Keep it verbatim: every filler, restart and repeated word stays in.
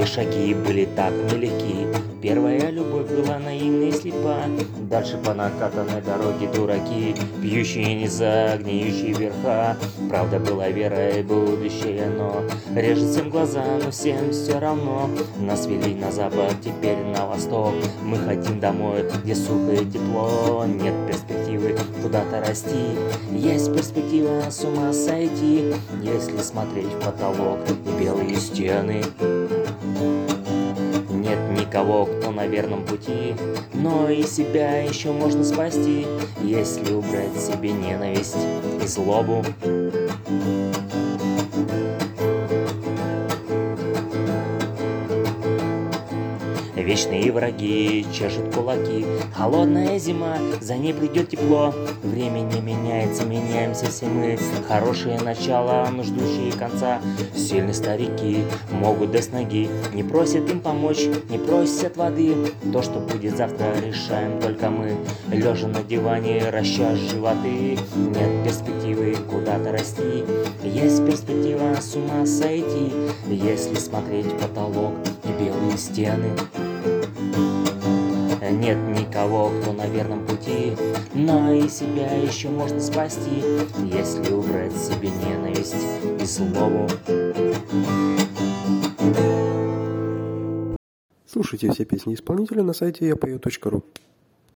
Первые шаги были так нелегки, первая любовь была наивна и слепа. Дальше по накатанной дороге дураки, пьющие не за гниющие верха. Правда была вера и будущее, но режет всем глаза, но всем все равно. Нас вели на запад, теперь на восток. Мы хотим домой, где сухо и тепло. Нет перспективы куда-то расти, есть перспектива с ума сойти, если смотреть в потолок и белые стены. Нет никого, кто на верном пути, но и себя еще можно спасти, если убрать себе ненависть и злобу. Вечные враги чешут кулаки, холодная зима, за ней придет тепло. Время не меняется, меняемся все мы. Хорошее начало, но ждущие конца. Сильные старики могут до ноги, не просят им помочь, не просят воды. То, что будет завтра, решаем только мы. Лежа на диване, раща животы. Нет перспективы куда-то расти, есть перспектива с ума сойти, если смотреть в потолок и белые стены. Нет никого, кто на верном пути, но и себя еще можно спасти, если убрать себе ненависть и злобу. Слушайте все песни исполнителя на сайте я пою точка ру.